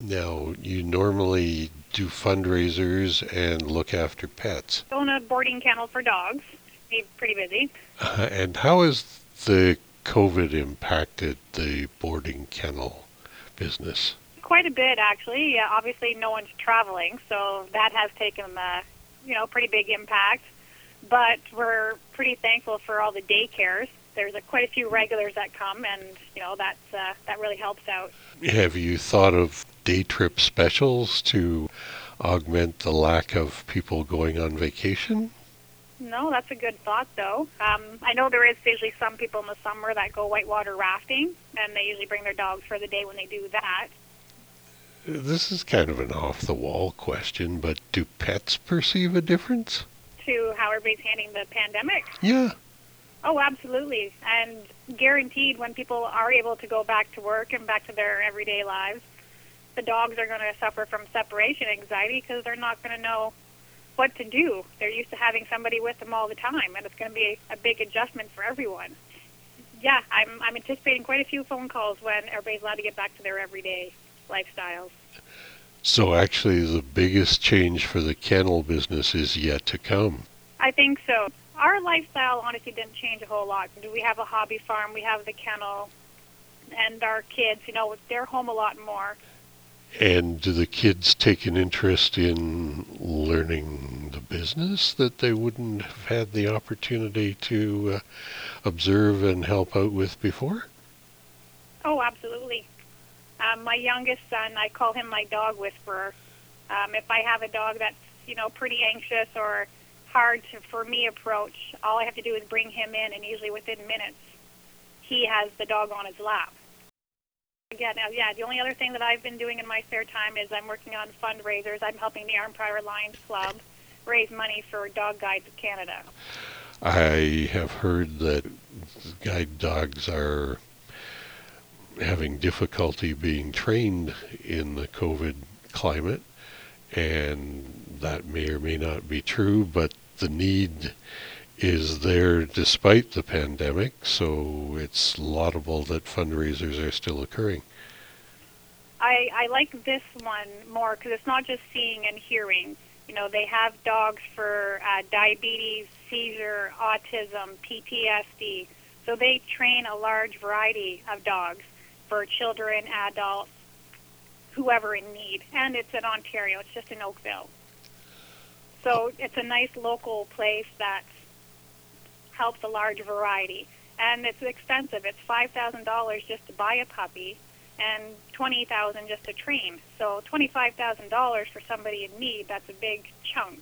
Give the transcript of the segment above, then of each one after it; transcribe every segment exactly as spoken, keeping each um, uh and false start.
Now, you normally do fundraisers and look after pets. Own a boarding kennel for dogs. Be pretty busy. Uh, and how has the COVID impacted the boarding kennel business? Quite a bit, actually. Yeah, obviously, no one's traveling, so that has taken a you know pretty big impact. But we're pretty thankful for all the daycares. There's a, quite a few regulars that come, and you know that's uh, that really helps out. Have you thought of day trip specials to augment the lack of people going on vacation? No, that's a good thought, though. Um, I know there is usually some people in the summer that go whitewater rafting, and they usually bring their dogs for the day when they do that. This is kind of an off the wall question, but do pets perceive a difference? To how everybody's handling the pandemic. Yeah. Oh, absolutely. And guaranteed when people are able to go back to work and back to their everyday lives, the dogs are going to suffer from separation anxiety because they're not going to know what to do. They're used to having somebody with them all the time, and it's going to be a big adjustment for everyone. Yeah, I'm, I'm anticipating quite a few phone calls when everybody's allowed to get back to their everyday lifestyles. So actually the biggest change for the kennel business is yet to come. I think so. Our lifestyle honestly didn't change a whole lot. We have a hobby farm, we have the kennel, and our kids, you know, they're home a lot more. And do the kids take an interest in learning the business that they wouldn't have had the opportunity to uh, observe and help out with before? Oh, absolutely. Um, my youngest son, I call him my dog whisperer. Um, if I have a dog that's, you know, pretty anxious or hard to, for me, approach, all I have to do is bring him in, and usually within minutes, he has the dog on his lap. Again, now, yeah, the only other thing that I've been doing in my spare time is I'm working on fundraisers. I'm helping the Arnprior Lions Club raise money for Dog Guides of Canada. I have heard that guide dogs are having difficulty being trained in the COVID climate, and that may or may not be true, but the need is there despite the pandemic, so it's laudable that fundraisers are still occurring. I, I like this one more because it's not just seeing and hearing. You know, they have dogs for uh, diabetes, seizure, autism, P T S D. So they train a large variety of dogs for children, adults, whoever in need. And it's in Ontario. It's just in Oakville. So it's a nice local place that helps a large variety. And it's expensive. It's five thousand dollars just to buy a puppy and twenty thousand dollars just to train. So twenty-five thousand dollars for somebody in need, that's a big chunk.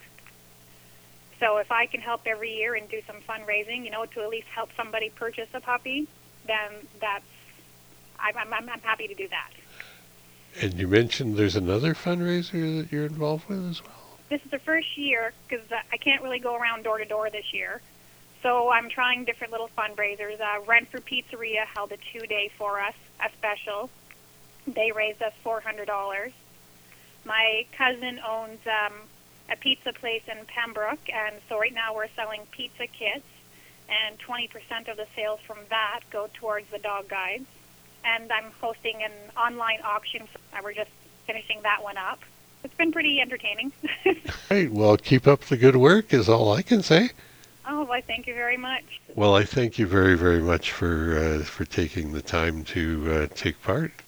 So if I can help every year and do some fundraising, you know, to at least help somebody purchase a puppy, then that's, I'm, I'm, I'm happy to do that. And you mentioned there's another fundraiser that you're involved with as well? This is the first year because I can't really go around door to door this year. So I'm trying different little fundraisers. Uh, Renfrew Pizzeria held a two-day for us, a special. They raised us four hundred dollars. My cousin owns um, a pizza place in Pembroke, and so right now we're selling pizza kits, and twenty percent of the sales from that go towards the dog guides. And I'm hosting an online auction. Uh, we're just finishing that one up. It's been pretty entertaining. Right, well, keep up the good work is all I can say. Oh, well, thank you very much. Well, I thank you very, very much for uh, for taking the time to uh, take part.